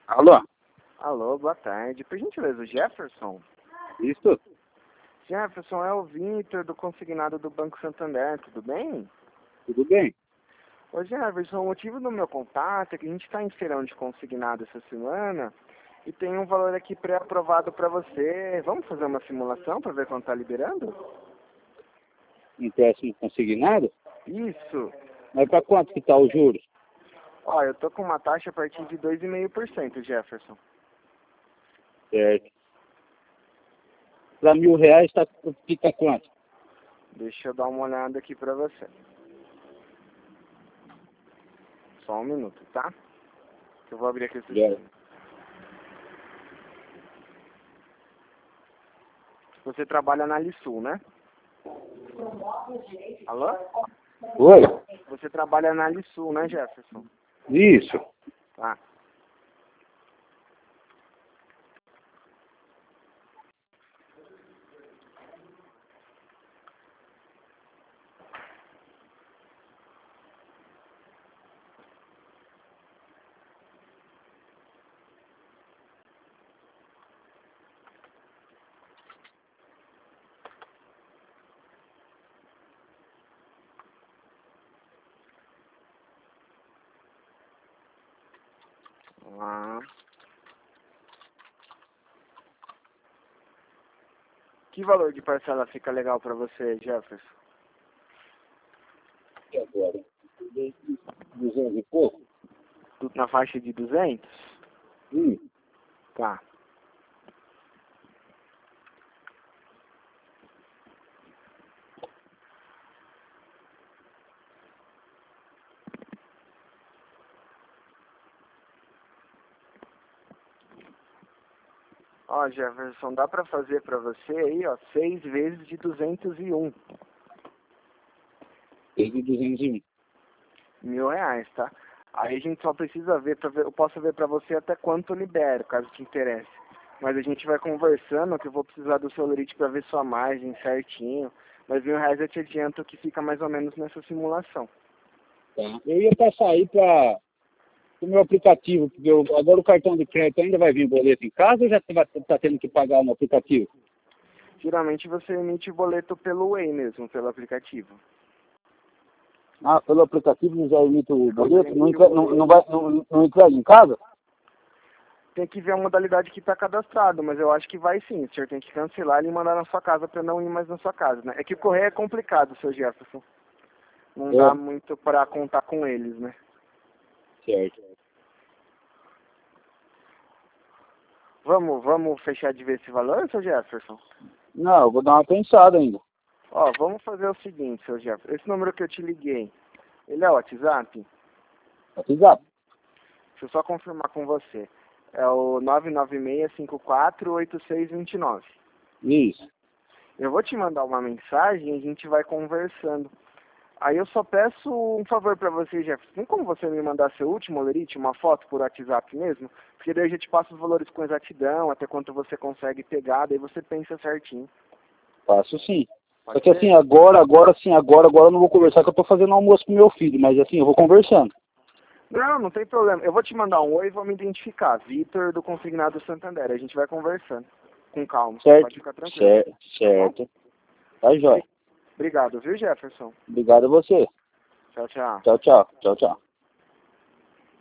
Alô? Alô, boa tarde. Por gentileza, o Jefferson? Isso? Jefferson, é o Vitor do consignado do Banco Santander, tudo bem? Tudo bem? Ô Jefferson, o motivo do meu contato é que a gente está em feirão de consignado essa semana e tem um valor aqui pré-aprovado para você. Vamos fazer uma simulação para ver quanto está liberando? Empréstimo consignado? Isso. Mas para quanto que tá os juros? Ó, eu tô com uma taxa a partir de 2,5%, Jefferson. Certo. Para R$ 1.000 fica quanto? Deixa eu dar uma olhada aqui para você. Só um minuto, tá? Eu vou abrir aqui o sistema. Você trabalha na Lisul, né? Alô? Oi? Você trabalha na Lisul, né, Jefferson? Isso. Tá. Ah. Que valor de parcela fica legal pra você, Jefferson? E agora? 200 e pouco? Tudo na faixa de 200? Tá. Ó, Jefferson, dá pra fazer pra você aí, ó, 6 vezes de 201. Desde 201. R$ 1.000, tá? Aí a gente só precisa ver, eu posso ver pra você até quanto eu libero, caso te interesse. Mas a gente vai conversando, que eu vou precisar do seu limite pra ver sua margem certinho. Mas R$ 1.000 eu te adianto que fica mais ou menos nessa simulação. Tá. Eu ia passar aí para o meu aplicativo, porque agora o cartão de crédito ainda vai vir boleto em casa ou já está tendo que pagar no aplicativo? Geralmente você emite boleto pelo Way mesmo, pelo aplicativo. Ah, pelo aplicativo não já emite o boleto? Não entrega em casa? Tem que ver a modalidade que está cadastrado, mas eu acho que vai sim. O senhor tem que cancelar e mandar na sua casa para não ir mais na sua casa, né? É que o correio é complicado, seu Jefferson. Não dá muito para contar com eles, né? Certo. Vamos fechar de ver esse valor, seu Jefferson? Não, eu vou dar uma pensada ainda. Ó, vamos fazer o seguinte, seu Jefferson. Esse número que eu te liguei, ele é o WhatsApp? WhatsApp? Deixa eu só confirmar com você. É o 996548629. Isso. Eu vou te mandar uma mensagem e a gente vai conversando. Aí eu só peço um favor pra você, Jefferson. Tem como você me mandar seu último lerite, uma foto por WhatsApp mesmo? Porque daí eu já te passo os valores com exatidão, até quanto você consegue pegar, daí você pensa certinho. Faço sim. Pode Só que ser? assim, agora eu não vou conversar, que eu tô fazendo almoço com meu filho, mas assim, eu vou conversando. Não tem problema. Eu vou te mandar um oi e vou me identificar. Vitor do Consignado Santander. A gente vai conversando. Com calma. Certo. Pode ficar tranquilo. Certo. Tá jóia. Obrigado, viu, Jefferson? Obrigado a você. Tchau, tchau. Tchau, tchau. Tchau, tchau.